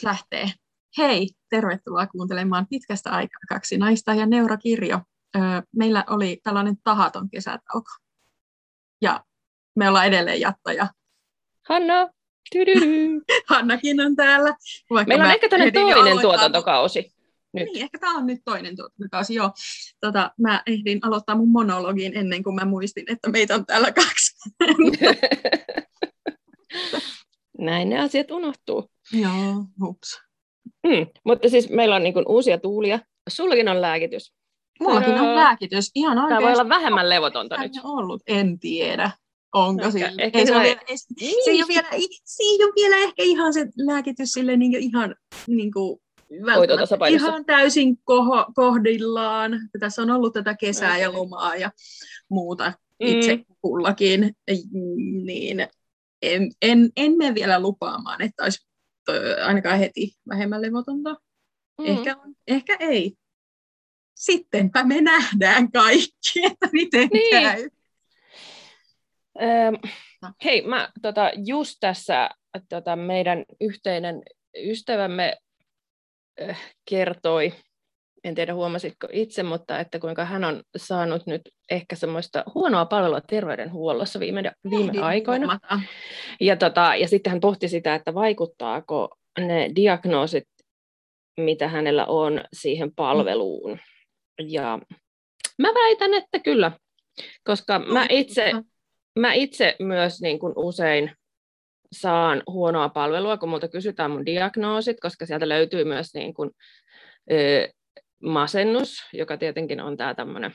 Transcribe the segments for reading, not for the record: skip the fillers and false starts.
lähtee. Hei, tervetuloa kuuntelemaan pitkästä aikaa Kaksi naista ja neurokirjo. Meillä oli tällainen tahaton kesätauko. Ja me ollaan edelleen jattoja. Hanna! Hannakin on täällä. Meillä on ehkä tämmöinen toinen tuotantokausi. Nyt. Niin, ehkä tämä on nyt toinen tuotantokausi, joo. Mä ehdin aloittaa mun monologin ennen kuin mä muistin, että meitä on täällä 2. Näin ne asiat unohtuu. Joo, hups. Mutta siis meillä on niinku uusia tuulia. Sullakin on lääkitys. Mullakin on lääkitys. Ihan oikein. Tämä voi olla vähemmän levotonta nyt. Ollut. En tiedä. Onko sillä? Se ei ole vielä ehkä ihan se lääkitys sille niin ihan niin kuin ihan täysin kohdillaan. Tässä on ollut tätä kesää ja lomaa ja muuta itse kullakin, niin en mene vielä lupaamaan, että olisi ainakaan heti vähemmän levotonta. Ehkä on, ehkä ei. Sittenpä me nähdään kaikki, että miten käy. Hei, mä just tässä meidän yhteinen ystävämme kertoi, en tiedä huomasitko itse, mutta että kuinka hän on saanut nyt ehkä semmoista huonoa palvelua terveydenhuollossa viime aikoina. Ja sitten hän pohti sitä, että vaikuttaako ne diagnoosit, mitä hänellä on, siihen palveluun. Ja mä väitän, että kyllä, koska mä itse myös niin kuin usein saan huonoa palvelua, kun multa kysytään mun diagnoosit, koska sieltä löytyy myös niin kuin, masennus, joka tietenkin on tämä tämmöinen,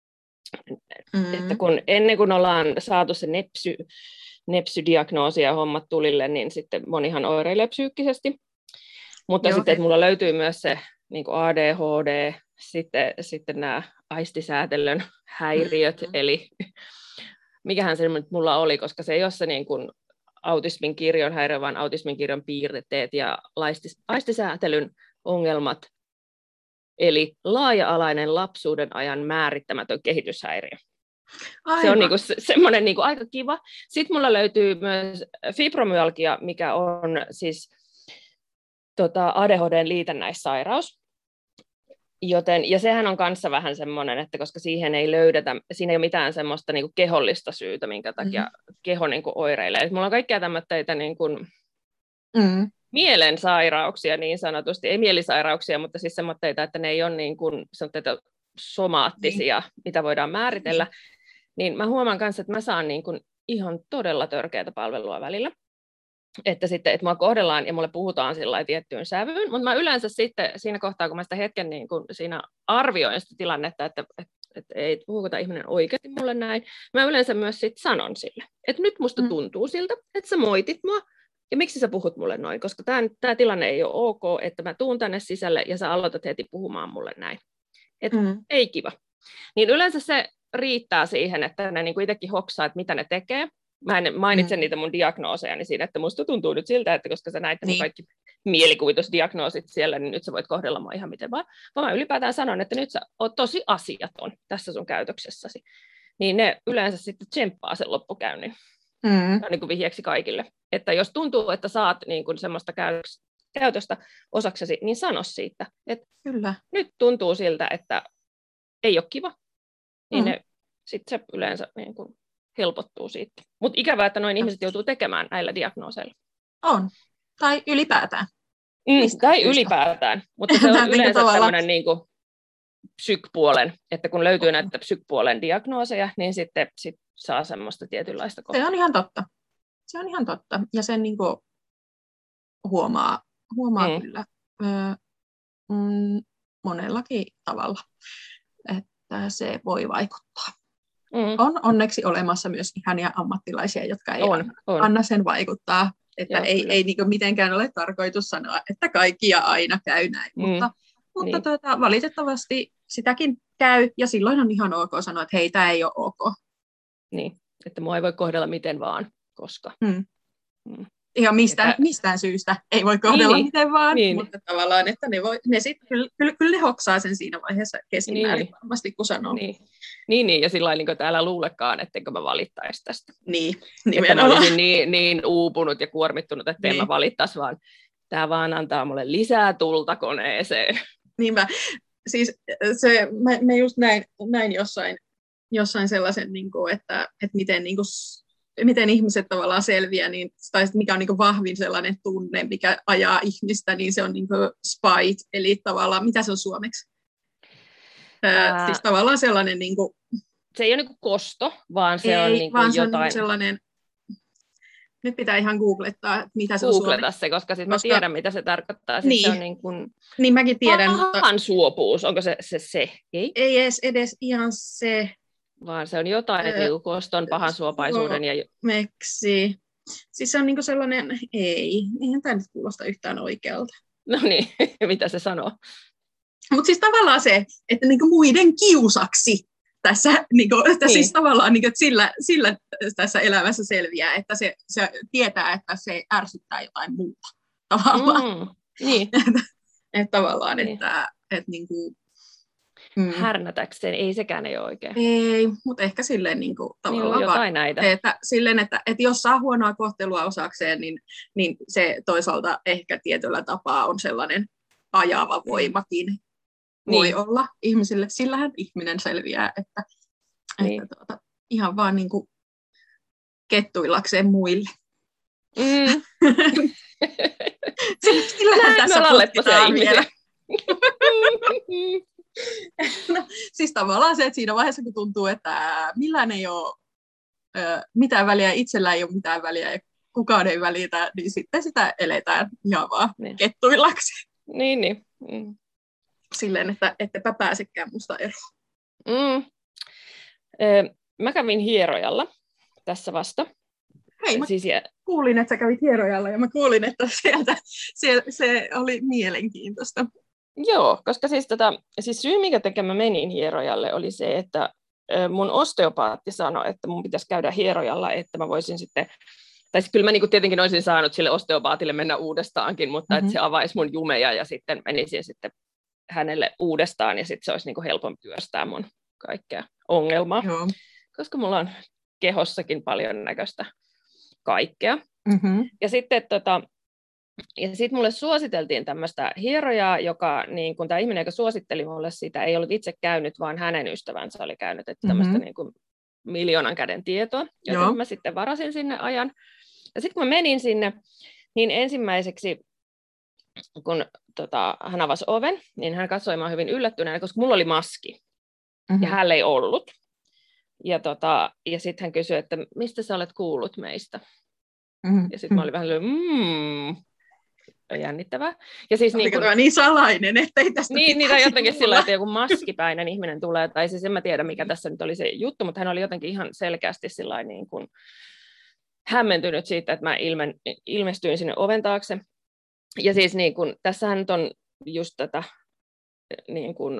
että ennen kuin ollaan saatu se nepsy-diagnoosi ja hommat tulille, niin sitten monihan oireilee psyykkisesti. Mutta sitten, että mulla löytyy myös se niin kuin ADHD, sitten nämä aistisäätelyn häiriöt, eli mikähän se nyt mulla oli, koska se ei ole se niin kuin autismin kirjon häiriö, vaan autismin kirjon piirteet ja aistisäätelyn ongelmat, eli laaja-alainen lapsuuden ajan määrittämätön kehityshäiriö. Aivan. Se on niinku semmoinen niinku aika kiva. Sitten mulla löytyy myös fibromyalgia, mikä on siis ADHD:n liitännäissairaus. Ja sehän on kanssa vähän semmoinen, että koska siihen ei löydetä, siinä ei ole mitään semmoista niinku kehollista syytä, minkä takia keho niinku oireilee. Et mulla on kaikkia tämmöitä niinku mielensairauksia niin sanotusti, ei mielisairauksia, mutta siis semmoitteita, että ne ei ole niinku somaattisia, mitä voidaan määritellä. Niin mä huomaan kanssa, että mä saan niinku ihan todella törkeätä palvelua välillä. Että mua kohdellaan ja mulle puhutaan sillä tiettyyn sävyyn, mutta mä yleensä sitten siinä kohtaa, kun mä sitä hetken niin kun siinä arvioin sitä tilannetta, että ei puhuko tämä ihminen oikeasti mulle näin, mä yleensä myös sit sanon sille, että nyt musta tuntuu siltä, että sä moitit mua, ja miksi sä puhut mulle noin, koska tämä tilanne ei ole ok, että mä tuun tänne sisälle ja sä aloitat heti puhumaan mulle näin. Että ei kiva. Niin yleensä se riittää siihen, että ne niin kuin itsekin hoksaa, että mitä ne tekee. Mä en mainitse niitä mun diagnoosejani siinä, että musta tuntuu nyt siltä, että koska sä näit mun kaikki mielikuvitusdiagnoosit siellä, niin nyt sä voit kohdella mua ihan miten vaan. Vaan mä ylipäätään sanon, että nyt sä oot tosi asiaton tässä sun käytöksessäsi. Niin ne yleensä sitten tsemppaa sen loppukäynnin. Se on niin kuin vihjeeksi kaikille. Että jos tuntuu, että saat niin kuin semmoista käytöstä osaksesi, niin sano siitä. Että kyllä. Nyt tuntuu siltä, että ei ole kiva. Niin sitten se yleensä niin kuin helpottuu siitä. Mutta ikävää, että noin ihmiset joutuu tekemään näillä diagnooseilla. On. Tai ylipäätään. Tai ylipäätään. Mutta se on yleensä tämmöinen niin kuin psykpuolen, että kun löytyy näitä psykpuolen diagnooseja, niin sitten saa semmoista tietynlaista kohtaa. Se on ihan totta. Se on ihan totta. Ja sen niin kuin huomaa kyllä monellakin tavalla, että se voi vaikuttaa. On onneksi olemassa myös ihania ammattilaisia, jotka ei anna sen vaikuttaa. Että ei niin kuin mitenkään ole tarkoitus sanoa, että kaikki ja aina käy näin. Mutta valitettavasti sitäkin käy, ja silloin on ihan ok sanoa, että hei, tämä ei ole ok. Niin, että mua ei voi kohdella miten vaan, koska. Ihan mistään syystä ei voi kohdella miten vaan, mutta tavallaan, että ne sitten kyllä ne hoksaa sen siinä vaiheessa keskimäärin varmasti, kun sanoo. Niin, ja sillä lailla niin täällä luulekaan, ettenkö mä valittaisi tästä. Niin, nimenomaan. Että mä olisin niin uupunut ja kuormittunut, että en mä valittaisi, vaan tämä vaan antaa mulle lisää tulta koneeseen. Niinpä. Siis mä just näin jossain sellaisen, niin kuin, että miten, niin kuin, miten ihmiset tavallaan selviää, niin, tai mikä on niin kuin vahvin sellainen tunne, mikä ajaa ihmistä, niin se on niin kuin spite, eli tavallaan, mitä se on suomeksi? Siis tavallaan sellainen... Niin kuin, se ei ole niin kuin kosto, vaan se on niin kuin vaan jotain... se on sellainen... Nyt pitää ihan googlettaa, mitä se on Googleta se, koska mä tiedän, mitä se tarkoittaa. Siis niin. Se on niin kuin... Niin mäkin tiedän, pahan suopuus, onko se? Ei edes ihan se. Vaan se on jotain, että niin koston, pahan suopaisuuden ja... Meksi. Siis se on niin kuin sellainen, eihän tämä nyt kuulosta yhtään oikealta. No niin, mitä se sanoo? Mutta siis tavallaan se, että niin kuin muiden kiusaksi tässä, niin kuin, että niin. Siis tavallaan, niin kuin, että sillä tässä elämässä selviää, että se tietää, että se ärsyttää jotain muuta tavallaan. Niin. että tavallaan, niin. että niin kuin, härnätäkseen, ei sekään ei ole oikein. Ei, mutta ehkä silleen niin kuin, tavallaan niin jotain näitä. Että silleen, että jos saa huonoa kohtelua osakseen, niin se toisaalta ehkä tietyllä tapaa on sellainen ajava voimakin voi olla ihmisille. Sillähän ihminen selviää, että ihan vaan niin kuin kettuillakseen muille. Sillähän tässä tutkitaan vielä. No, siis tavallaan se, että siinä vaiheessa, kun tuntuu, että millään ei ole mitään väliä, itsellä ei ole mitään väliä ja kukaan ei välitä, niin sitten sitä eletään ihan vaan kettuillaksi. Niin. Silleen, että ettepä pääsekään musta eroon. Mä kävin hierojalla tässä vasta. Hei, mä kuulin, että sä kävit hierojalla ja mä kuulin, että se oli mielenkiintoista. Joo, koska siis syy, minkä takia mä menin hierojalle, oli se, että mun osteopaatti sanoi, että mun pitäisi käydä hierojalla, että mä voisin sitten, tai kyllä mä niin tietenkin olisin saanut sille osteopaatille mennä uudestaankin, mutta että se avaisi mun jumeja ja sitten menisin sitten hänelle uudestaan ja sitten se olisi niin helpompi työstää mun kaikkea ongelmaa, koska mulla on kehossakin paljon näköistä kaikkea. Ja sitten ja sitten mulle suositeltiin tämmöistä hierojaa, joka, niin kun tämä ihminen, joka suositteli mulle sitä, ei ollut itse käynyt, vaan hänen ystävänsä oli käynyt, että tämmöistä niin kuin miljoonan käden tietoa, joten mä sitten varasin sinne ajan. Ja sitten kun mä menin sinne, niin ensimmäiseksi, kun hän avasi oven, niin hän katsoi mua hyvin yllättyneenä, koska mulla oli maski, ja hänellä ei ollut. Ja sitten hän kysyi, että mistä sä olet kuullut meistä? Ja sitten mä olin vähän jännittävää. Ja siis niin salainen, ettei tästä niitä jotenkin sillä, että joku maskipäinen ihminen tulee, tai siis en mä tiedä, mikä tässä nyt oli se juttu, mutta hän oli jotenkin ihan selkeästi sillä niin kuin hämmentynyt siitä, että mä ilmestyin sinne oven taakse. Ja siis niin kuin, tässähän nyt on just tätä niin kuin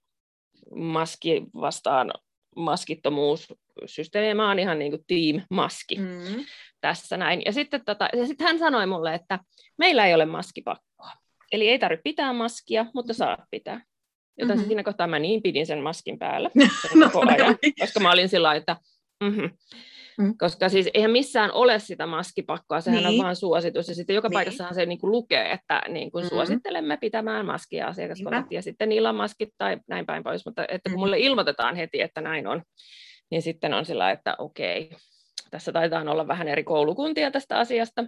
maski vastaan maskittomuussysteemiä. Mä oon ihan niin kuin team maski tässä näin. Ja sitten hän sanoi mulle, että meillä ei ole maskipakkoa. Eli ei tarvitse pitää maskia, mutta saat pitää. Joten siinä kohtaa mä pidin sen maskin päällä koko ajan, koska mä olin sillä lailla, että koska siis eihän missään ole sitä maskipakkoa, sehän on vaan suositus. Ja sitten joka paikassahan se niin kuin lukee, että niin kuin suosittelemme pitämään maskia asiakaskontaktia, ja sitten niillä on maskit tai näin päin pois. Mutta että kun mulle ilmoitetaan heti, että näin on, niin sitten on sillä, että okei, tässä taitaa olla vähän eri koulukuntia tästä asiasta.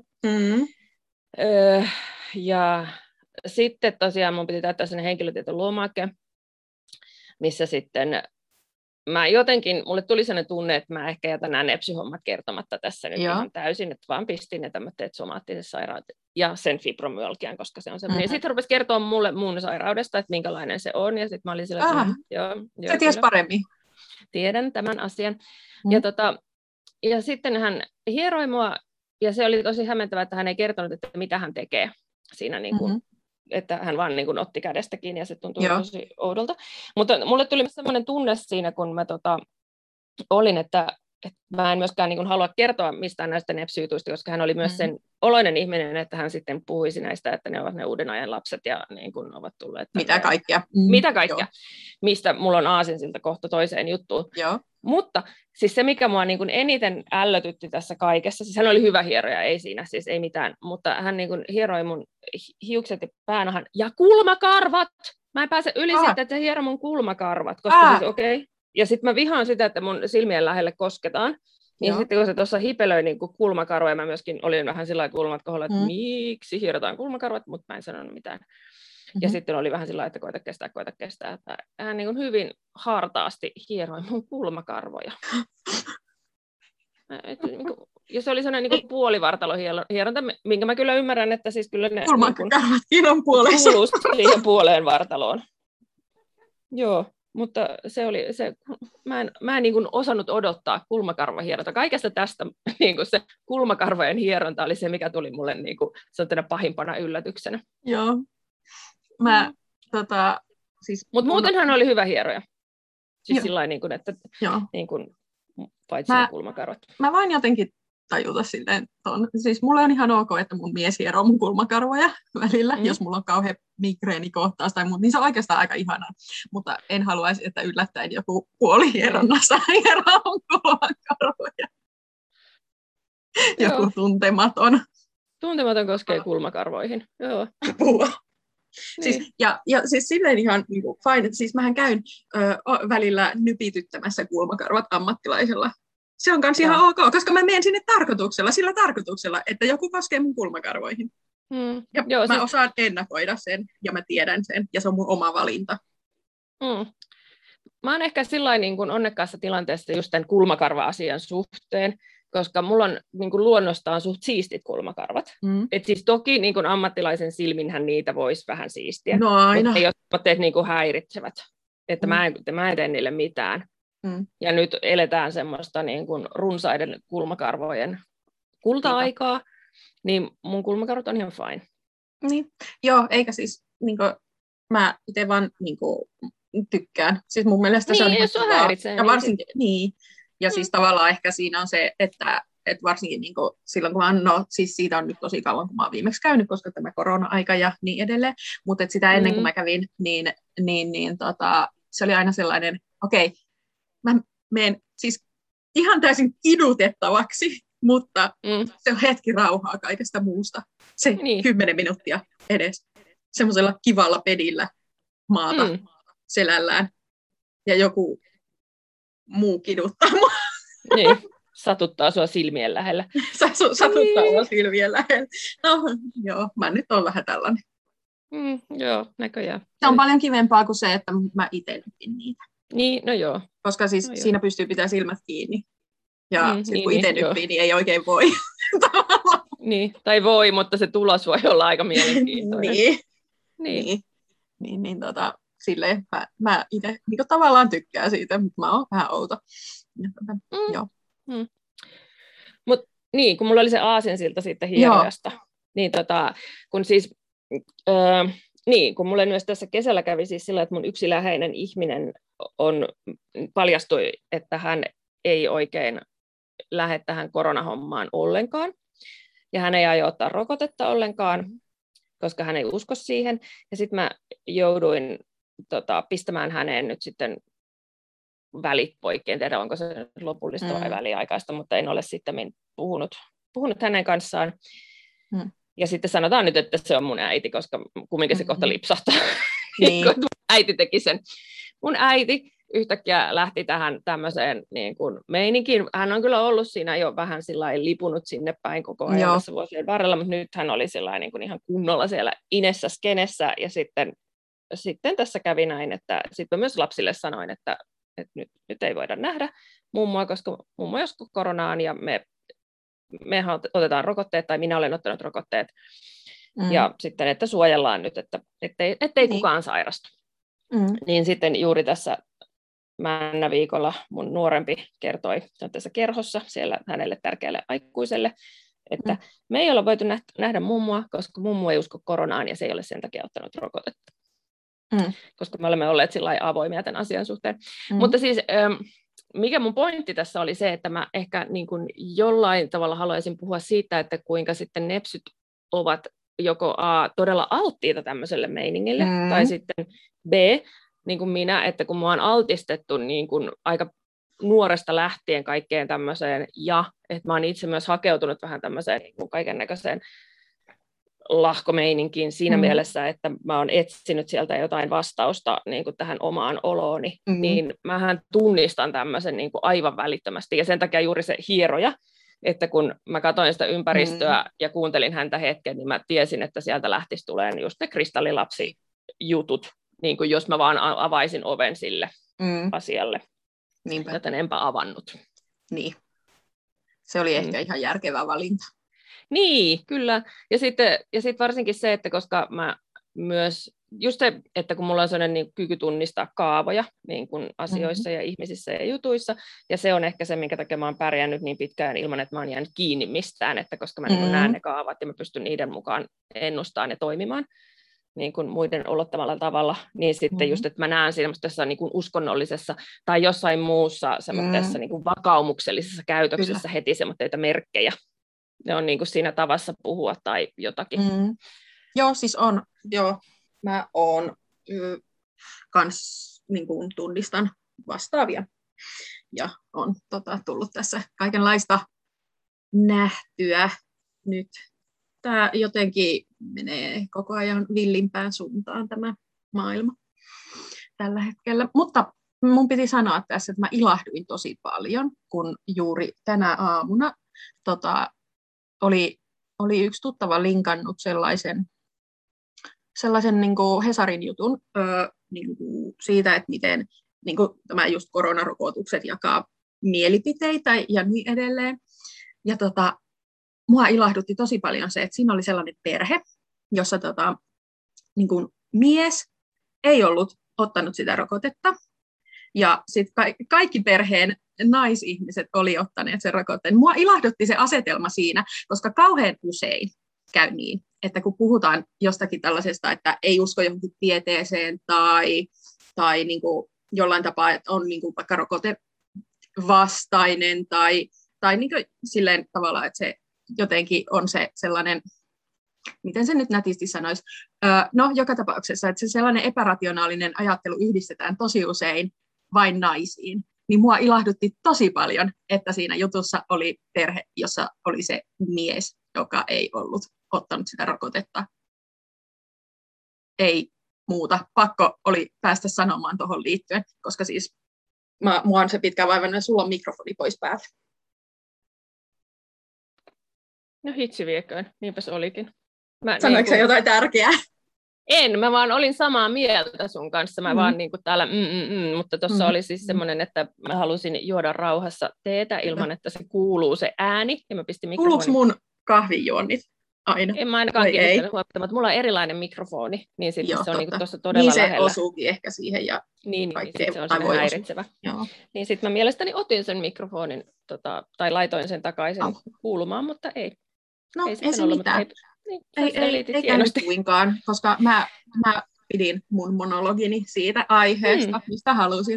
Ja sitten tosiaan mun piti täyttää sellainen henkilötietolomake, missä sitten mulle tuli sellainen tunne, että mä ehkä jätän nämä nepsy-hommat kertomatta tässä nyt ihan täysin, että vaan pistin ne tämmöiset somaattiset sairaudet ja sen fibromyalgian, koska se on semmoinen. Ja sitten rupesi kertoa mulle mun sairaudesta, että minkälainen se on, ja sitten mä olin sillä, että sä ties paremmin. Tiedän tämän asian. Ja sitten hän hieroi mua, ja se oli tosi hämmentävää, että hän ei kertonut, että mitä hän tekee siinä niin kuin, että hän vaan niin kuin otti kädestä kiinni ja se tuntui tosi oudolta. Mutta mulle tuli sellainen tunne siinä, kun mä olin, että mä en myöskään niin kuin halua kertoa mistään näistä nepsy-jutuista, koska hän oli myös sen oloinen ihminen, että hän sitten puhuisi näistä, että ne ovat ne uuden ajan lapset ja niin kuin ovat tulleet. Mitä kaikkea. Mitä kaikkea. Mistä mulla on aasinsilta kohta toiseen juttuun. Mutta siis se, mikä mua niin kuin eniten ällötytti tässä kaikessa, siis hän oli hyvä hieroja, ei siinä, siis ei mitään, mutta hän niin kuin hieroi mun hiukset ja päänahan ja kulmakarvat. Mä en pääse yli siitä, että se hiero mun kulmakarvat, koska siis okei. Ja sitten mä vihaan sitä, että mun silmien lähelle kosketaan. Niin sitten kun se tuossa hipelöi niin kulmakarvoja, mä myöskin olin vähän sillä lailla kulmat kohdalla, että miksi hierotaan kulmakarvat, mutta mä en sanonut mitään. Ja sitten oli vähän sillä lailla, että koita kestää. Että hän niin kuin hyvin hartaasti hieroi mun kulmakarvoja. Ja se oli sellainen niin puolivartalohieronta, minkä mä kyllä ymmärrän, että siis kyllä ne kulmakarvatkin on puolessa. Kuuluu siihen puoleen vartaloon. Joo, mutta se oli se, mä en niin kuin osannut odottaa kulmakarvahieronta. Kaikesta tästä niin kuin se kulmakarvojen hieronta oli se, mikä tuli mulle niin kuin pahimpana yllätyksenä. Joo. Siis mutta muuten hän oli hyvä hieroja. Siis sillain, niin kuin, että niin kuin, paitsi kulmakarvat. Mä voin jotenkin tajuta silleen ton. Siis mulle on ihan ok, että mun mies hieroo mun kulmakarvoja välillä, jos mulla on kauhean migreenikohtaus tai muuta, niin se on oikeastaan aika ihanaa. Mutta en haluaisi, että yllättäen joku puolihieronnassa hieroo mun kulmakarvoja. Joku tuntematon. Tuntematon koskee kulmakarvoihin. Joo. Apua. Niin. Siis, ja siis silleen ihan niin kuin fine, että siis mähän käyn välillä nypityttämässä kulmakarvat ammattilaisella. Se on kans ihan ok, koska mä menen sinne sillä tarkoituksella, että joku koskee mun kulmakarvoihin. Ja mä osaan ennakoida sen, ja mä tiedän sen, ja se on mun oma valinta. Mä oon ehkä sillain niin kuin onnekkaassa tilanteessa just tämän kulmakarva-asian suhteen, koska mulla on niin kuin luonnostaan suht siistit kulmakarvat. Et siis toki niin kuin ammattilaisen silminhän niitä voisi vähän siistiä, mutta ei ole teet niin kuin häiritsevät. Että mä en tee niille mitään. Ja nyt eletään semmoista niin kuin runsaiden kulmakarvojen kulta-aikaa, niin mun kulmakarvat on ihan fine. Niin. Joo, eikä siis, niin kuin, mä itse vaan niin kuin, tykkään. Siis mun mielestä se on ihan kivaa. Häiritsee, ja varsinkin, niin. Ja siis tavallaan ehkä siinä on se, että varsinkin niin kuin, silloin kun siis siitä on nyt tosi kauan, kun mä oon viimeksi käynyt, koska tämä korona-aika ja niin edelleen, mutta sitä ennen kuin mä kävin, niin se oli aina sellainen, okei, mä menen siis ihan täysin kidutettavaksi, mutta se on hetki rauhaa kaikesta muusta. Se 10 minuuttia edes semmoisella kivalla pedillä maata selällään ja joku muu kiduttaa mua. Niin, satuttaa sua silmien lähellä. Satuttaa mua silmien lähellä. No joo, mä nyt oon vähän tällainen. Joo, näköjään. Se on paljon kivempaa kuin se, että mä itse nypin niitä. Niin, no joo. Koska siis siinä pystyy pitämään silmät kiinni. Ja sit kun itse nyppii, niin ei oikein voi. Niin, tai voi, mutta se tulos voi olla aika mielenkiintoinen. Niin, silleen mä itse niin tavallaan tykkään siitä, mutta mä oon vähän outo. Joo. Mut niin, kun mulla oli se aasinsilta siitä hierojasta, niin kun siis kun mulle myös tässä kesällä kävi siis sillä, että mun yksi läheinen ihminen paljastui, että hän ei oikein lähde tähän koronahommaan ollenkaan. Ja hän ei aio ottaa rokotetta ollenkaan, koska hän ei usko siihen. Ja sitten mä jouduin pistämään häneen nyt sitten välit poikki. En tiedä, onko se lopullista vai väliaikaista, mutta en ole sitten puhunut hänen kanssaan. Ja sitten sanotaan nyt, että se on mun äiti, koska kumminkin se kohta lipsahtaa. Niin. Äiti teki sen. Mun äiti yhtäkkiä lähti tähän tämmöiseen niin kuin meininkiin. Hän on kyllä ollut siinä jo vähän sillain lipunut sinne päin koko ajan tässä vuosien varrella, mutta nyt hän oli sillain niin kuin ihan kunnolla siellä inessä skenessä. Ja sitten tässä kävi näin, että sitten myös lapsille sanoin, että nyt ei voida nähdä mummoa, koska mummo joskus koronaan ja me otetaan rokotteet, tai minä olen ottanut rokotteet, ja sitten, että suojellaan nyt, ettei kukaan sairastu. Niin sitten juuri tässä männä viikolla mun nuorempi kertoi tässä kerhossa siellä hänelle tärkeälle aikuiselle, että me ei olla voitu nähdä mummoa, koska mummo ei usko koronaan, ja se ei ole sen takia ottanut rokotetta. Koska me olemme olleet sillä lailla avoimia tämän asian suhteen. Mutta siis mikä mun pointti tässä oli se, että mä ehkä niin kuin jollain tavalla haluaisin puhua siitä, että kuinka sitten nepsyt ovat joko A, todella alttiita tämmöiselle meiningille, tai sitten B, niin kuin minä, että kun mua on altistettu niin kuin aika nuoresta lähtien kaikkeen tämmöiseen, ja että mä oon itse myös hakeutunut vähän tämmöiseen niin kaiken näköiseen lahkomeininkiin siinä mielessä, että mä oon etsinyt sieltä jotain vastausta niin kuin tähän omaan olooni, niin mähän tunnistan tämmöisen niin kuin aivan välittömästi, ja sen takia juuri se hieroja, että kun mä katsoin sitä ympäristöä ja kuuntelin häntä hetken, niin mä tiesin, että sieltä lähtisi tulemaan just ne kristallilapsijutut, niin kuin jos mä vaan avaisin oven sille asialle, joten enpä avannut. Niin. Se oli ehkä ihan järkevä valinta. Niin, kyllä. Ja sitten varsinkin se, että koska mä myös, just se, että kun mulla on sellainen niin kyky tunnistaa kaavoja niin kuin asioissa ja ihmisissä ja jutuissa, ja se on ehkä se, minkä takia mä oon pärjännyt niin pitkään ilman, että mä oon jäänyt kiinni mistään, että koska mä niin näen ne kaavat ja mä pystyn niiden mukaan ennustamaan ja toimimaan niin kuin muiden olottamalla tavalla, niin sitten just, että mä näen siinä niin kuin uskonnollisessa tai jossain muussa semmoisessa niin kuin vakaumuksellisessa käytöksessä heti semmoisia merkkejä. Ne on niin kuin siinä tavassa puhua tai jotakin. Joo, siis on. Joo, mä oon kans niin kuin tunnistan vastaavia. Ja on tullut tässä kaikenlaista nähtyä nyt. Tämä jotenkin menee koko ajan villimpään suuntaan tämä maailma tällä hetkellä. Mutta mun piti sanoa tässä, että mä ilahduin tosi paljon, kun juuri tänä aamuna oli yksi tuttava linkannut sellaisen niin kuin Hesarin jutun niin kuin siitä, että miten niin kuin tämä just koronarokotukset jakaa mielipiteitä ja niin edelleen. Ja mua ilahdutti tosi paljon se, että siinä oli sellainen perhe, jossa niin kuin mies ei ollut ottanut sitä rokotetta. Ja sitten kaikki perheen naisihmiset oli ottaneet sen rokotteen. Mua ilahdutti se asetelma siinä, koska kauhean usein käy niin, että kun puhutaan jostakin tällaisesta, että ei usko johonkin tieteeseen tai niin kuin jollain tapaa, että on niin kuin vaikka rokotevastainen tai niin kuin silleen tavalla, että se jotenkin on se sellainen, miten se nyt nätisti sanoisi, no joka tapauksessa, että se sellainen epärationaalinen ajattelu yhdistetään tosi usein vain naisiin, niin mua ilahdutti tosi paljon, että siinä jutussa oli perhe, jossa oli se mies, joka ei ollut ottanut sitä rokotetta. Ei muuta. Pakko oli päästä sanomaan tuohon liittyen, koska siis mua on se pitkävaivainen, sulla on mikrofoni pois päältä. No hitsi vieköön, niinpäs olikin. Sanoitko sä jotain tärkeää? En, mä vaan olin samaa mieltä sun kanssa, mä vaan niin kuin täällä mutta tuossa oli siis semmoinen, että mä halusin juoda rauhassa teetä ilman, että se kuuluu se ääni, ja mä pistin mikrofonin. Kuuluuko mun kahvinjuonnit aina? En mä ainakaan kiinnittänyt huomioon, mutta mulla on erilainen mikrofoni, niin sitten se on niin tuossa todella lähellä. Niin se osuukin ehkä siihen ja niin se on semmoinen häiritsevä. Niin sitten mä mielestäni otin sen mikrofonin, tai laitoin sen takaisin kuulumaan, mutta ei. No ei se mitään. Eikä nyt kuinkaan, koska mä pidin mun monologini siitä aiheesta, mistä halusin,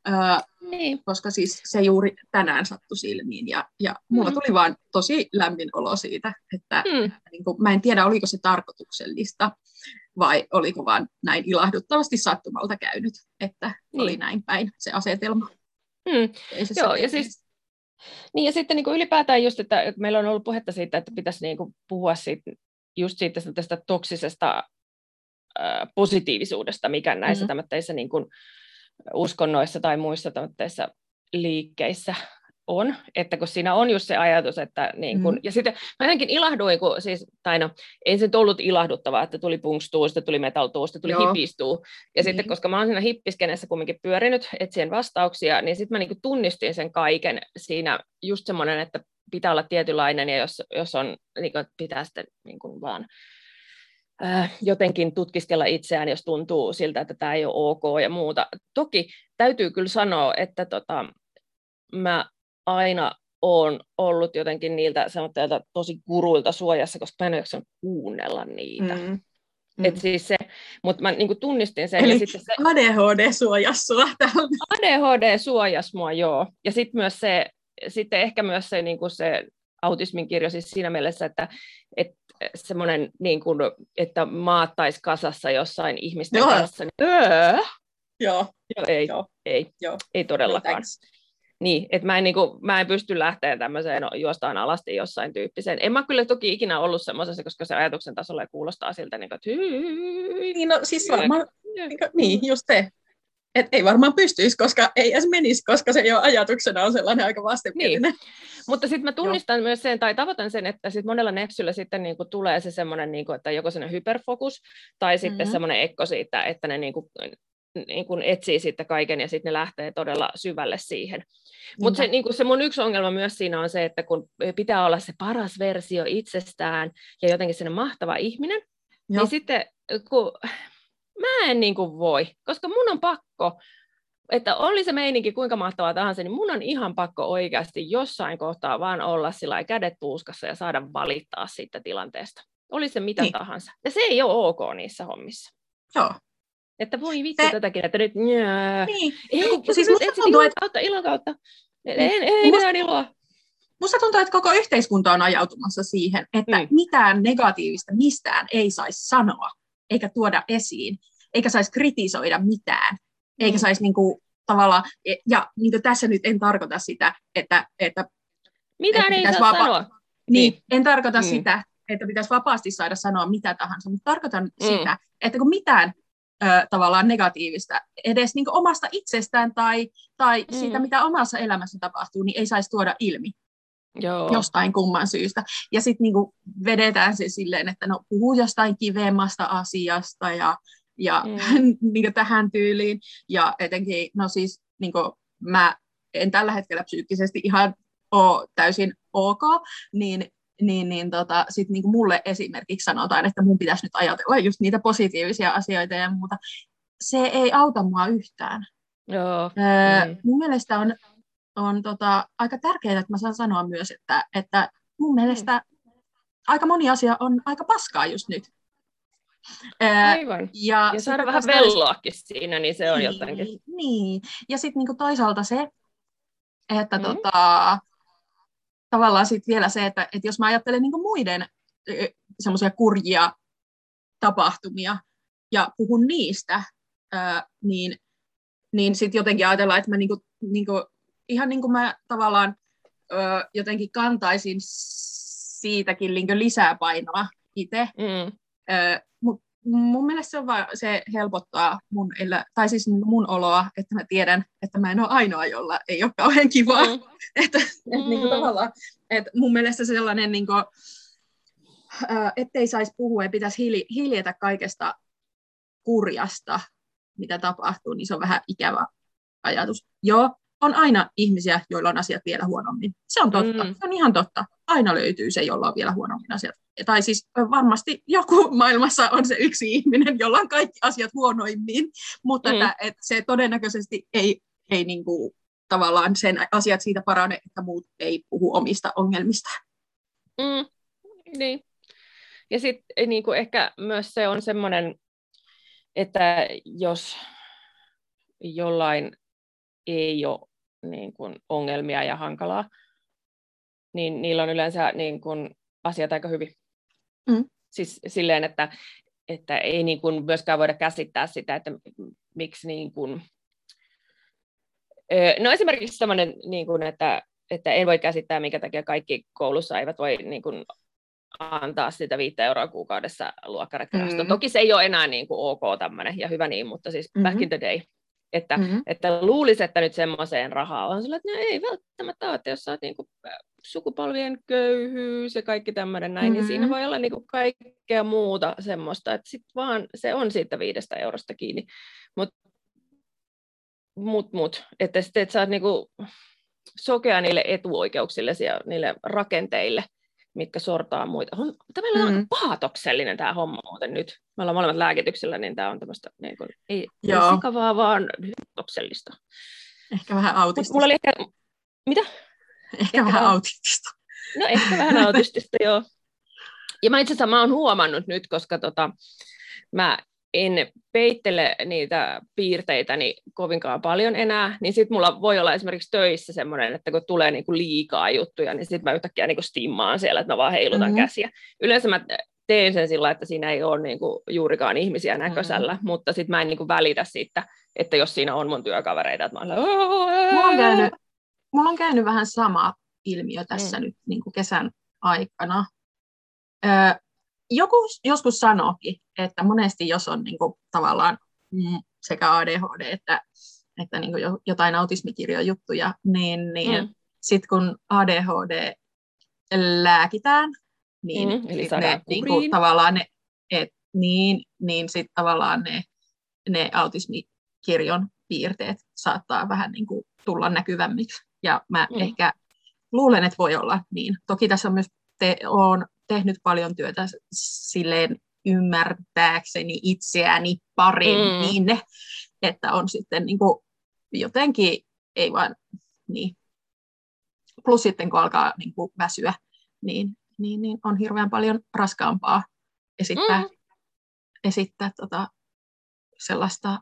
koska siis se juuri tänään sattui silmiin, ja mulla tuli vaan tosi lämmin olo siitä, että niin kuin, mä en tiedä, oliko se tarkoituksellista, vai oliko vaan näin ilahduttavasti sattumalta käynyt, että oli näin päin se asetelma. Joo, ja siis niin, ja sitten niin kuin ylipäätään just, että meillä on ollut puhetta siitä, että pitäisi niin kuin puhua just siitä tästä toksisesta positiivisuudesta, mikä näissä tämmöisissä niin kuin uskonnoissa tai muissa tämmöisissä liikkeissä on, että kun siinä on just se ajatus, että niin kun, ja sitten mä jotenkin ilahduin, kun siis, tai no, ei se nyt ollut ilahduttavaa, että tuli punkstuu, sitten tuli metaltuu, sitten tuli hippistuu, ja sitten koska mä oon siinä hippiskenessä kumminkin pyörinyt etsien vastauksia, niin sitten mä niin tunnistin sen kaiken siinä just semmoinen, että pitää olla tietynlainen, ja jos on, niin kun, pitää sitten niin kun vaan jotenkin tutkiskella itseään, jos tuntuu siltä, että tämä ei ole ok ja muuta. Toki täytyy kyllä sanoa, että mä aina olen ollut jotenkin niiltä tosi guruilta suojassa, koska mä en jaksanut kuunnella niitä. Siis mutta mä niin tunnistin sen. Eli ja sitten se ADHD suojasi sua tältä. ADHD suojasi mua, joo. Ja sitten ehkä myös se, niin kuin se autismin kirjo siis siinä mielessä, että semmoinen, niin kuin, että maattaisi kasassa jossain ihmisten kanssa. Niin, Joo. ei todellakaan. Niin, että mä en pysty lähteä tämmöiseen juostaan alasti jossain tyyppiseen. En mä kyllä toki ikinä ollut semmoisessa, koska se ajatuksen tasolla kuulostaa siltä, että niin, no siis varmaan, niin, just se. Et ei varmaan pystyisi, koska ei edes menisi, koska se jo ajatuksena on sellainen aika vastenmielinen. Niin. Mutta sitten mä tunnistan myös sen, tai tavoitan sen, että sit monella nepsyllä sitten niinku tulee se semmoinen, niinku, että joko sellainen hyperfokus, tai sitten semmoinen ekko siitä, että ne niinku etsii sitten kaiken, ja sitten ne lähtee todella syvälle siihen. Mutta se mun yksi ongelma myös siinä on se, että kun pitää olla se paras versio itsestään, ja jotenkin sellainen mahtava ihminen, niin sitten kun mä en voi, koska mun on pakko, että oli se meininki kuinka mahtavaa tahansa, niin mun on ihan pakko oikeasti jossain kohtaa vaan olla sillä kädet puuskassa ja saada valittaa siitä tilanteesta. Oli se mitä tahansa. Ja se ei ole ok niissä hommissa. Joo. Että voi vittu tätäkin, että nyt niin. Siis musta tuntuu, että ilon kautta. Ei mitään iloa. Musta tuntuu, että koko yhteiskunta on ajautumassa siihen, että mitään negatiivista mistään ei saisi sanoa, eikä tuoda esiin, eikä saisi kritisoida mitään, eikä saisi tavallaan, ja tässä nyt en tarkoita sitä, että mitään ei saa sanoa. Niin, en tarkoita sitä, että pitäisi vapaasti saada sanoa mitä tahansa, mutta tarkoitan sitä, että kun mitään tavallaan negatiivista edes omasta itsestään tai siitä, mitä omassa elämässä tapahtuu, niin ei saisi tuoda ilmi. Joo. Jostain kumman syystä. Ja sitten vedetään se silleen, että no puhuu jostain kivemmasta asiasta ja tähän tyyliin. Ja etenkin, no siis mä en tällä hetkellä psyykkisesti ihan ole täysin ok, niin sitten mulle esimerkiksi sanotaan, että mun pitäisi nyt ajatella just niitä positiivisia asioita ja muuta. Se ei auta mua yhtään. Joo. Mun mielestä on aika tärkeää, että mä saan sanoa myös, että mun mielestä aika moni asia on aika paskaa just nyt. Aivan. Ja saada vähän velloakin siinä, niin se on jotenkin. Niin, ja sitten toisaalta se, että tavallaan sitten vielä se, että jos mä ajattelen muiden semmoisia kurjia tapahtumia ja puhun niistä, niin sitten jotenkin ajatellaan, että mä ihan niin kuin mä tavallaan jotenkin kantaisin siitäkin lisää painoa itse. Mutta mun mielestä se helpottaa mun oloa, että mä tiedän, että mä en ole ainoa, jolla ei ole kauhean kivaa. Tavallaan, että mun mielestä sellainen, ettei saisi puhua ja pitäisi hiljetä kaikesta kurjasta, mitä tapahtuu, niin se on vähän ikävä ajatus. Joo, on aina ihmisiä, joilla on asiat vielä huonommin. Se on totta, se on ihan totta. Aina löytyy se, jolla on vielä huonommin asiat. Tai siis varmasti joku maailmassa on se yksi ihminen, jolla on kaikki asiat huonoimmin, mutta että se todennäköisesti ei tavallaan sen asiat siitä parane, että muut ei puhu omista ongelmistaan. Niin. Ja sitten ehkä myös se on semmoinen, että jos jollain ei ole ongelmia ja hankalaa, niin niillä on yleensä asiat aika hyvin. Siis silleen, että ei myöskään voida käsittää sitä, että miksi no esimerkiksi sellainen, että en voi käsittää, minkä takia kaikki koulussa eivät voi antaa sitä 5 € kuukaudessa luokkaretkerastoon. Toki se ei ole enää ok tämmöinen ja hyvä niin, mutta siis back in the day. Että luulisi, että nyt semmoiseen rahaa on sillä, että no ei välttämättä ole, että jos sä oot sukupolvien köyhyys ja kaikki tämmöinen näin, niin siinä voi olla kaikkea muuta semmoista, että sit vaan se on siitä 5 € kiinni. Että sitten et sä oot sokea niille etuoikeuksille ja niille rakenteille, mitkä sortaa muita. Tämä on aika paatoksellinen tämä homma muuten nyt. Me ollaan molemmat lääkityksellä, niin tämä on tämmöistä ei sekavaa, vaan paatoksellista. Ehkä vähän autistista. Mulla oli mitä? Ehkä vähän autistista. No ehkä vähän autistista, joo. Ja mä itse asiassa mä oon huomannut nyt, koska mä en peittele niitä piirteitäni kovinkaan paljon enää, niin sitten mulla voi olla esimerkiksi töissä semmoinen, että kun tulee liikaa juttuja, niin sitten mä yhtäkkiä stimmaan siellä, että mä vaan heilutan käsiä. Yleensä mä teen sen sillä, että siinä ei ole juurikaan ihmisiä näköisellä, mutta sitten mä en välitä siitä, että jos siinä on mun työkavereita, että mä olen mulla on käynyt vähän sama ilmiö tässä nyt niin kuin kesän aikana. Joku joskus sanookin, että monesti jos on niin kuin, tavallaan sekä ADHD että niin kuin jotain autismikirjojuttuja, niin sitten kun ADHD lääkitään, eli saadaan niin kuin, tavallaan niin sitten tavallaan ne autismikirjon piirteet saattaa vähän niin kuin tulla näkyvämmiksi. Ja mä ehkä luulen, että voi olla niin. Toki tässä on myös olen tehnyt paljon työtä silleen ymmärtääkseni itseäni paremmin, että on sitten niin kuin jotenkin, ei vaan niin. Plus sitten kun alkaa niin kuin väsyä, niin on hirveän paljon raskaampaa esittää sellaista,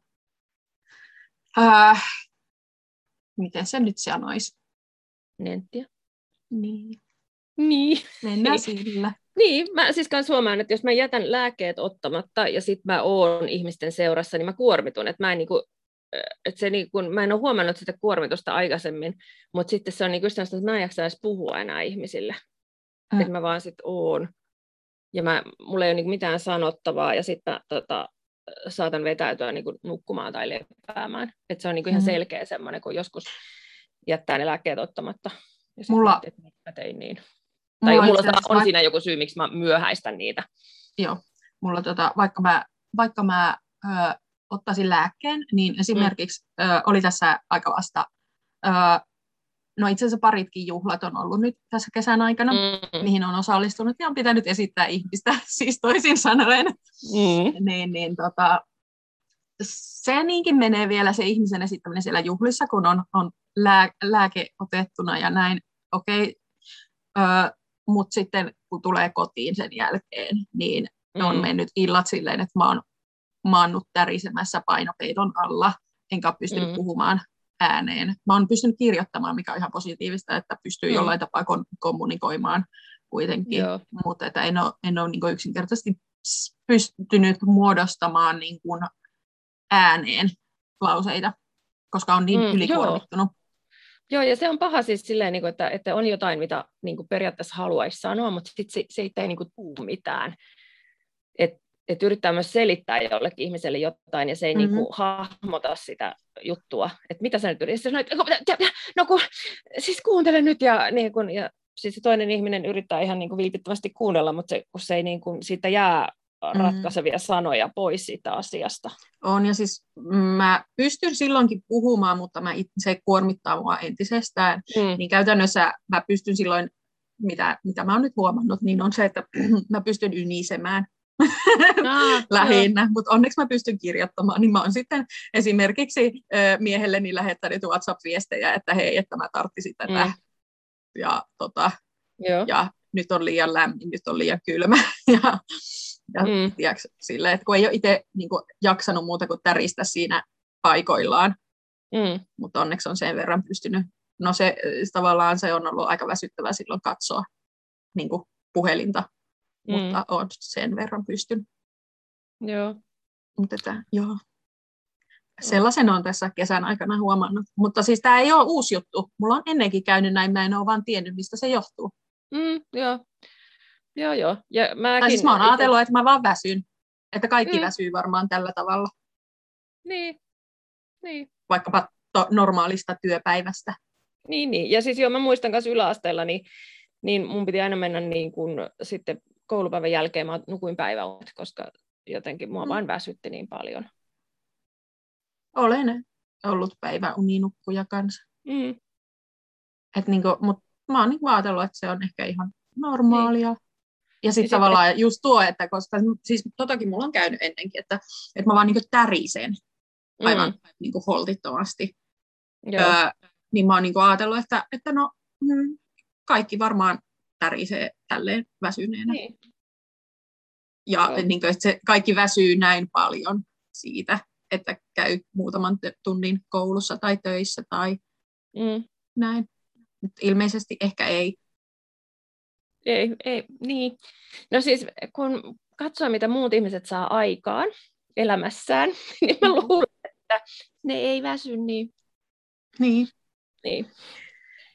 miten se nyt sanoisi? Nenttiä. Niin. Mennään sillä. Niin, mä siis kans huomaan, että jos mä jätän lääkkeet ottamatta ja sit mä oon ihmisten seurassa, niin mä kuormitun, että mä en ole huomannut sitä kuormitusta aikaisemmin, mutta sitten se on niin sellaista, että mä en jaksa edes puhua enää ihmisille. Että mä vaan sit oon. Ja mulla ei ole niin mitään sanottavaa ja sitten mä saatan vetäytyä niin nukkumaan tai lepäämään. Että se on niin ihan selkeä semmoinen, kun joskus jättää ne lääkkeet ottamatta. Ja mulla mä tein niin. Tai mulla on siinä joku syy, miksi mä myöhäistän niitä. Joo. Mulla vaikka mä ottaisin lääkkeen, niin esimerkiksi oli tässä aika vasta, no itse asiassa paritkin juhlat on ollut nyt tässä kesän aikana, mihin on osallistunut ja on pitänyt esittää ihmistä, siis toisin sanoen. Se niinkin menee vielä se ihmisen esittäminen siellä juhlissa, kun on lääke otettuna ja näin, okei. Mutta sitten kun tulee kotiin sen jälkeen, niin on mennyt illat silleen, että mä oon maannut tärisemässä painopeiton alla, enkä ole pystynyt puhumaan ääneen. Mä oon pystynyt kirjoittamaan, mikä on ihan positiivista, että pystyy jollain tapaa kommunikoimaan kuitenkin, mutta että en ole niin kuin yksinkertaisesti pystynyt muodostamaan niin kuin ääneen lauseita, koska on niin ylikuormittunut. Joo, ja se on paha siis silleen, että on jotain, mitä periaatteessa haluaisi sanoa, mutta sitten se ei tule mitään. Että yrittää myös selittää jollekin ihmiselle jotain, ja se ei hahmota sitä juttua. Että mitä sä nyt yrität? Siis kuuntele nyt, ja siis se toinen ihminen yrittää ihan vilpittömästi kuunnella, mutta kun se ei siitä jää ratkaisevia sanoja pois siitä asiasta. On, ja siis mä pystyn silloinkin puhumaan, mutta se kuormittaa mua entisestään. Niin käytännössä mä pystyn silloin, mitä mä oon nyt huomannut, niin on se, että mä pystyn ynisemään lähinnä, mutta onneksi mä pystyn kirjoittamaan, niin mä oon sitten esimerkiksi miehelleni lähettänyt WhatsApp-viestejä, että hei, että mä tarttisin tätä, ja nyt on liian lämmin, nyt on liian kylmä, ja sille, että kun ei ole itse niin kuin, jaksanut muuta kuin täristä siinä paikoillaan, mutta onneksi on sen verran pystynyt. No se tavallaan se on ollut aika väsyttävää silloin katsoa niin kuin puhelinta, mutta on sen verran pystynyt. Joo. Mutta sellaisen on tässä kesän aikana huomannut. Mutta siis tämä ei ole uusi juttu. Mulla on ennenkin käynyt näin, mä en ole vaan tiennyt, mistä se johtuu. Joo. Ja tai siis mä oon ajatellut, että mä vaan väsyn. Että kaikki väsyy varmaan tällä tavalla. Niin. Vaikkapa normaalista työpäivästä. Niin. Ja siis mä muistan myös yläasteella, niin mun piti aina mennä niin kun, sitten koulupäivän jälkeen, mä nukuin päiväunet, koska jotenkin mua vain väsytti niin paljon. Olen ollut päiväuninukkuja kanssa. Mutta mä oon ajatellut, että se on ehkä ihan normaalia. Ja sitten tavallaan just tuo, että koska siis totakin mulla on käynyt ennenkin, että mä vaan niinku tärisen aivan niinku holtittomasti. Niin mä oon niinku ajatellut, että no kaikki varmaan tärisee tälleen väsyneenä. Niin. Ja niinku, että se kaikki väsyy näin paljon siitä, että käy muutaman tunnin koulussa tai töissä tai näin. Mut ilmeisesti ehkä ei. Ei, niin. No siis, kun katsoo, mitä muut ihmiset saa aikaan elämässään, niin mä luulen, että ne ei väsy niin. Niin.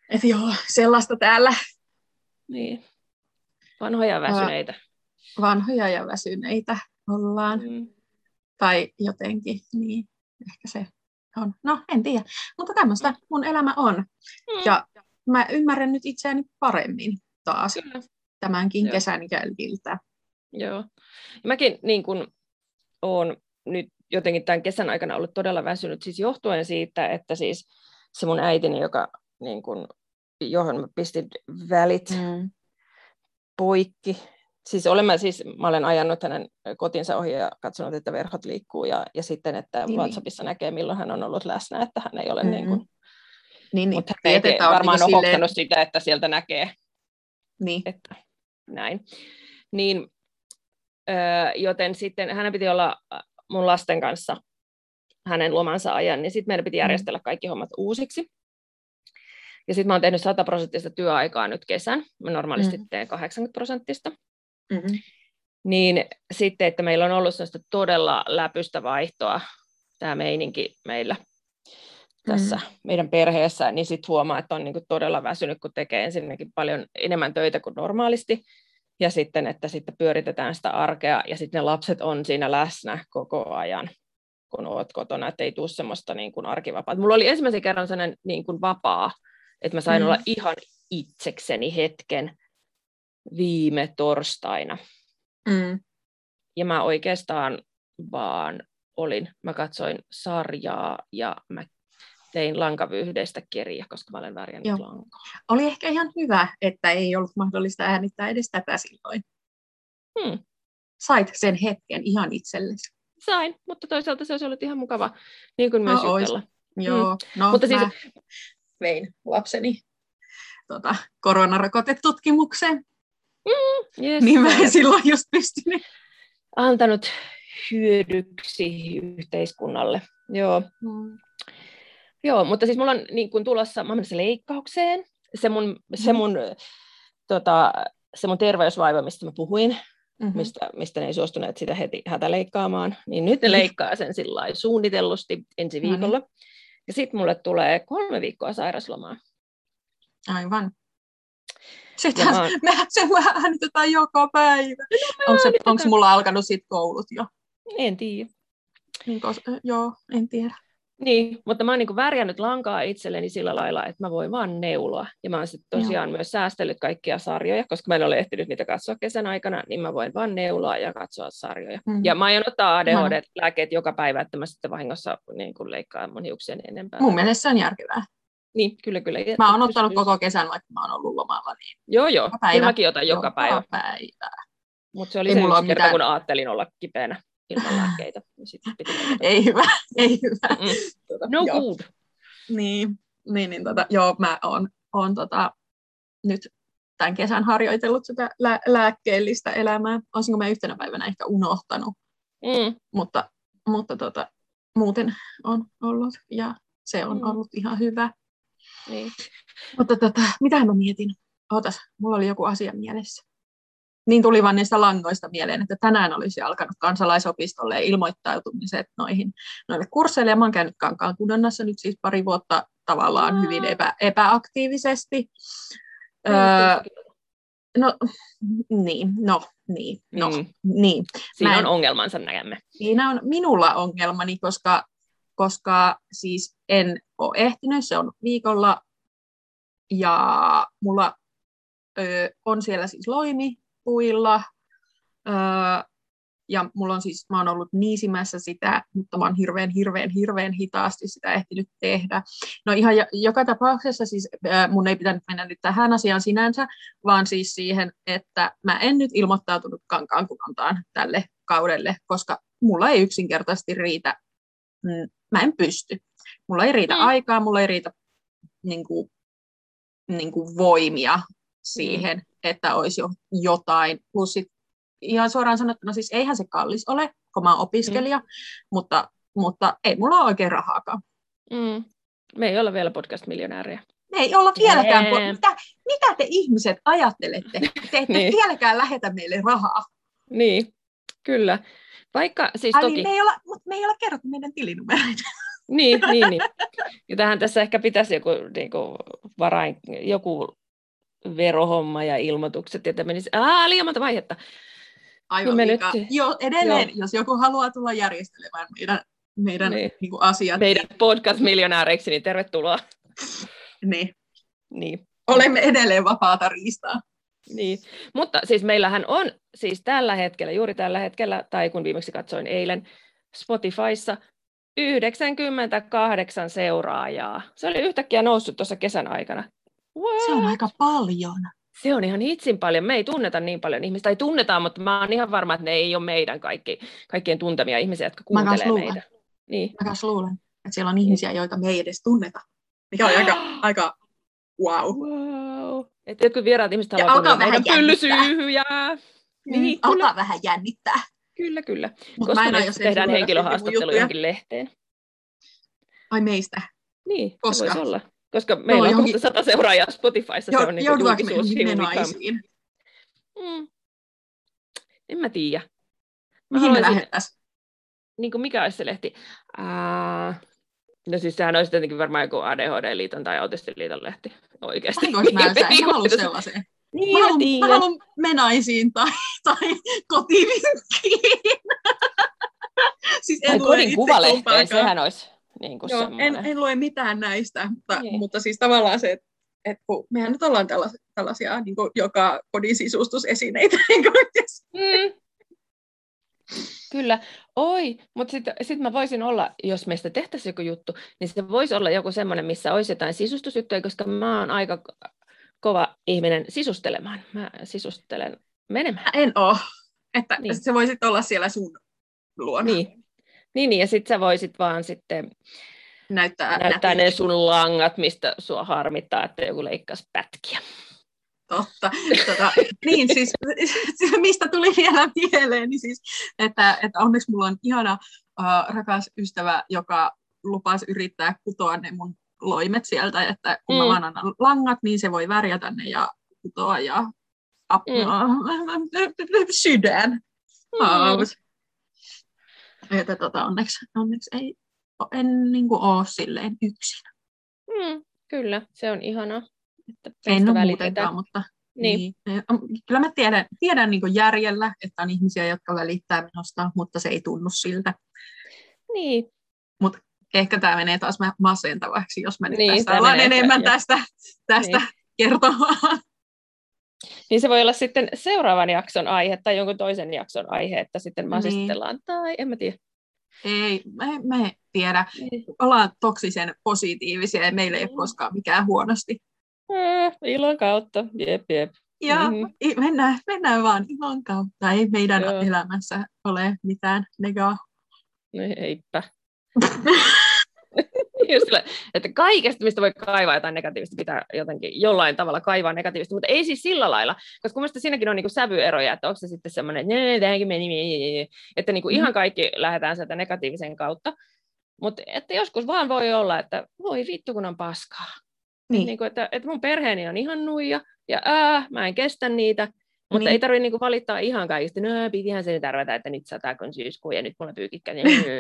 Et joo, sellaista täällä. Niin. Vanhoja väsyneitä. Vanhoja ja väsyneitä ollaan. Tai jotenkin, niin ehkä se on. No, en tiedä. Mutta tämmöistä mun elämä on. Ja mä ymmärrän nyt itseäni paremmin taas tämänkin kesän jäljiltä. Joo. Mäkin niin kun oon nyt jotenkin tämän kesän aikana ollut todella väsynyt, siis johtuen siitä, että siis se mun äitini, niin kun, johon mä pistin välit poikki. Siis mä olen ajanut hänen kotinsa ohi ja katsonut, että verhot liikkuu ja sitten, että WhatsAppissa näkee, milloin hän on ollut läsnä, että hän ei ole niin kuin... Mutta hän ei varmaan ole hoksanut sitä, että sieltä näkee. Niin. Että näin. Niin, joten sitten hänen piti olla mun lasten kanssa hänen lomansa ajan, niin sitten meidän piti järjestellä kaikki hommat uusiksi. Ja sitten mä oon tehnyt 100% työaikaa nyt kesän. Mä normaalisti teen 80%. Niin sitten, että meillä on ollut sellaista todella läpystä vaihtoa, tämä meininki meillä tässä meidän perheessä, niin sitten huomaa, että on niinku todella väsynyt, kun tekee ensinnäkin paljon enemmän töitä kuin normaalisti. Ja sitten, että sitten pyöritetään sitä arkea, ja sitten ne lapset on siinä läsnä koko ajan, kun oot kotona, että ei tule semmoista niin kuin arkivapaa. Mulla oli ensimmäisen kerran sellainen niin kuin vapaa, että mä sain olla ihan itsekseni hetken viime torstaina. Ja mä oikeastaan vaan mä katsoin sarjaa ja mä tein lankavyyhdeistä kirja, koska mä olen värjännyt lankaa. Oli ehkä ihan hyvä, että ei ollut mahdollista äänittää edes tätä silloin. Sait sen hetken ihan itsellesi. Sain, mutta toisaalta se olisi ollut ihan mukava niin kuin myös jutella. Joo, mutta siis vein lapseni koronarokotetutkimukseen. Yes. Niin mä en silloin just pystynyt. Antanut hyödyksi yhteiskunnalle. Joo, mutta siis mulla on niin kun tulossa, mä olen menossa leikkaukseen. Se mun terveysvaiva, mistä mä puhuin, mistä ne ei suostuneet sitä heti hätäleikkaamaan, niin nyt ne leikkaa sen sillai suunnitellusti ensi viikolla. Ja sitten mulle tulee 3 viikkoa sairaslomaa. Aivan. Sittenhän se äänitetään joka päivä. Onko mulla alkanut sit koulut jo? En tiedä. Joo, en tiedä. Niin, mutta mä oon niin värjännyt lankaa itselleni sillä lailla, että mä voin vaan neuloa. Ja mä oon sitten tosiaan myös säästellyt kaikkia sarjoja, koska mä en ole ehtinyt niitä katsoa kesän aikana, niin mä voin vaan neuloa ja katsoa sarjoja. Ja mä aion ottaa ADHD-lääkkeet joka päivä, että mä sitten vahingossa niin leikkaan mun hiuksien enempää. Mun mielestä se on järkevää. Niin, kyllä. Mä oon ottanut koko kesän, vaikka mä oon ollut lomalla. Niin joo. Kyllä mäkin otan joka päivä. Mutta se oli se yksi kerta, kun ajattelin olla kipeänä ilman lääkkeitä. Ei hyvä. No good. Niin, joo, mä oon nyt tämän kesän harjoitellut sitä lääkkeellistä elämää. Olisinko mä yhtenä päivänä ehkä unohtanut. Mutta muuten on ollut ja se on ollut ihan hyvä. Niin. Mutta mitä mä mietin? Ootas, mulla oli joku asia mielessä. Niin tuli vaan niistä langoista mieleen, että tänään olisi alkanut kansalaisopistolle ilmoittautumiset noille kursseille. Ja mä oon käynyt Kankaankunannassa nyt siis 2 vuotta tavallaan hyvin epäaktiivisesti. Niin. Siinä on ongelmansa näemme. Siinä on minulla ongelmani, koska siis en ole ehtinyt, se on viikolla, ja mulla on siellä siis loimipuilla, ja mulla on siis, mä oon ollut niisimässä sitä, mutta mä oon hirveän hitaasti sitä ehtinyt tehdä. No ihan joka tapauksessa siis mun ei pitänyt mennä nyt tähän asiaan sinänsä, vaan siis siihen, että mä en nyt ilmoittautunut Kankaankuntaan tälle kaudelle, koska mulla ei yksinkertaisesti riitä. Mä en pysty. Mulla ei riitä aikaa, mulla ei riitä niin kuin voimia siihen, että olisi jotain. Plus sit, ihan suoraan sanottuna, siis eihän se kallis ole, kun mä oon opiskelija, mutta ei mulla ole oikein rahaakaan. Me ei olla vielä podcast-miljonääriä. Me ei olla vieläkään. Mitä te ihmiset ajattelette? Te ette vieläkään lähetä meille rahaa. Niin, kyllä. Vaikka siis toki... me ei olla kerrottu meidän tilinumeroita. Niin. Ja tähän tässä ehkä pitäisi joku verohomma ja ilmoitukset, että menisi, liian monta vaihetta. Aivan liikaa. Edelleen, jos joku haluaa tulla järjestelemään meidän niin kuin asiat. Meidän podcast-miljonääreiksi, niin tervetuloa. Niin. Olemme edelleen vapaata riistaa. Niin, mutta siis meillähän on siis juuri tällä hetkellä, tai kun viimeksi katsoin eilen Spotifyssa, 98 seuraajaa. Se oli yhtäkkiä noussut tuossa kesän aikana. What? Se on aika paljon. Se on ihan hitsin paljon. Me ei tunneta niin paljon ihmistä. Tai tunnetaan, mutta mä oon ihan varma, että ne ei ole meidän kaikkien tuntemia ihmisiä, jotka kuuntelee meitä. Niin. Mä kanssa luulen, että siellä on ihmisiä, joita me ei edes tunneta. Mikä on aika wow. Että jotkut vieraat ihmiset haluaa kuunnella meidän pyllysyyhyjää. Niin, alkaa vähän jännittää. Kyllä. Koska me tehdään henkilöhaastattelu johonkin lehteen. Ai meistä? Niin, se voisi olla. Koska meillä on kohta 100 seuraajaa Spotifyssa. Se on niin julkisuus. En mä tiedä. Mihin me lähettäisiin? Niin mikä olisi se lehti? No siis sehän olisi tietenkin varmaan joku ADHD-liiton tai Autistiliiton lehti. Oikeasti. Mä haluan sellaiseen. Niin, mä haluan Menaisiin tai kotivinkkiin. Siis tai kodin kuvalehteen, sehän olisi niin kuin en lue mitään näistä, mutta siis tavallaan se, että kun mehän nyt ollaan tällaisia niin kuin joka kodin sisustusesineitä. Kyllä. Mutta sitten mä voisin olla, jos meistä tehtäisiin joku juttu, niin se voisi olla joku semmoinen, missä olisi jotain sisustusjuttuja, koska mä oon aika kova ihminen sisustelemaan. Mä sisustelen menemään. En oo. Että se voisit olla siellä sun luona. Niin, ja sitten sä voisit vaan sitten näyttää ne sun langat, mistä sua harmittaa, että joku leikkasi pätkiä. Totta. Niin siis, mistä tuli vielä mieleen, niin siis, että onneksi mulla on ihana rakas ystävä, joka lupasi yrittää kutoa ne mun loimet sieltä, että kun mä vaan annan langat, niin se voi värjätä ne ja kutoa ja sydän. Että onneksi en niinku ole silleen yksin. Kyllä, se on ihanaa. En ole muutenkaan, mutta niin. Kyllä mä tiedän niin kuin järjellä, että on ihmisiä, jotka välittää minusta, mutta se ei tunnu siltä. Niin. Mutta ehkä tämä menee taas masentavaksi, jos mä nyt tästä alan enemmän tästä kertomaan. Niin se voi olla sitten seuraavan jakson aihe tai jonkun toisen jakson aihe, että sitten masistellaan tai en mä tiedä. Ei, mä tiedä. Ollaan toksisen positiivisia ja meillä ei ole koskaan mikään huonosti. Ilon kautta, jep. Ja mennään vaan ilon kautta. Ei meidän elämässä ole mitään negaa. No eipä. Että kaikesta, mistä voi kaivaa jotain negatiivista, pitää jotenkin jollain tavalla kaivaa negatiivista, mutta ei siis sillä lailla, koska mielestäni siinäkin on niinku sävyeroja, että onko se sitten semmoinen, että niinku ihan kaikki lähdetään sieltä negatiivisen kautta, mutta että joskus vaan voi olla, että voi vittu kun on paskaa. Niin. Että mun perheeni on ihan nuija, ja mä en kestä niitä, mutta ei tarvitse niinku valittaa ihan kaikista. No, pitihän se nyt arvata, että nyt sataa kun syyskuu, ja nyt mulla pyykikkä.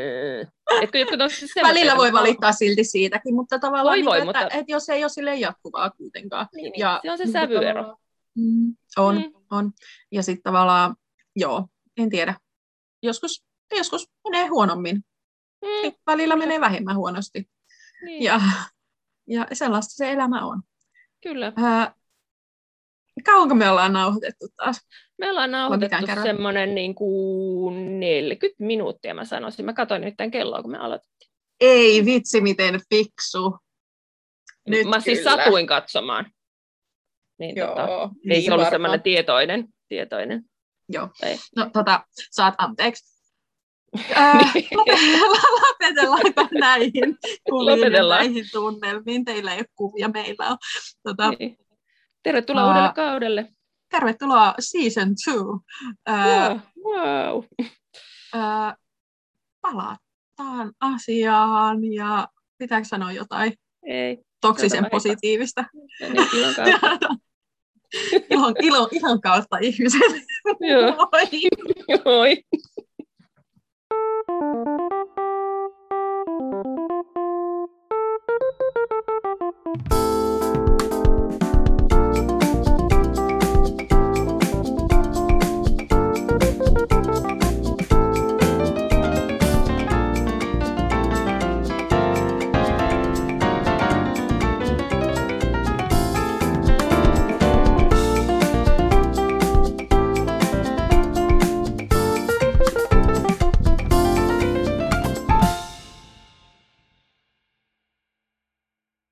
Välillä voi valittaa silti siitäkin, mutta tavallaan, voi, mutta että jos ei ole silleen jatkuvaa kuitenkaan. Niin. Ja se on se sävyero. On. Ja sitten tavallaan, en tiedä. Joskus menee huonommin. Välillä menee vähemmän huonosti. Niin. Ja sellaista se elämä on. Kyllä. Kauanko me ollaan nauhoitettu taas? Me ollaan nauhoitettu semmoinen niin kuin 40 minuuttia, mä sanoisin. Mä katsoin nyt tämän kelloa, kun me aloitettiin. Ei vitsi, miten fiksu. Nyt mä siis satuin katsomaan. Niin, ei se ollut semmoinen tietoinen. Joo. Ei. No saat anteeksi. Lopetellaanko näihin kuviin ja näihin tunnelmiin? Teillä ei ole kuvia, meillä on. Niin. Tervetuloa uudelle kaudelle. Tervetuloa season 2. Wow. Palataan asiaan ja pitääkö sanoa jotain? Ei. Toksisen positiivista. Ilon kautta ihmiset. Moi.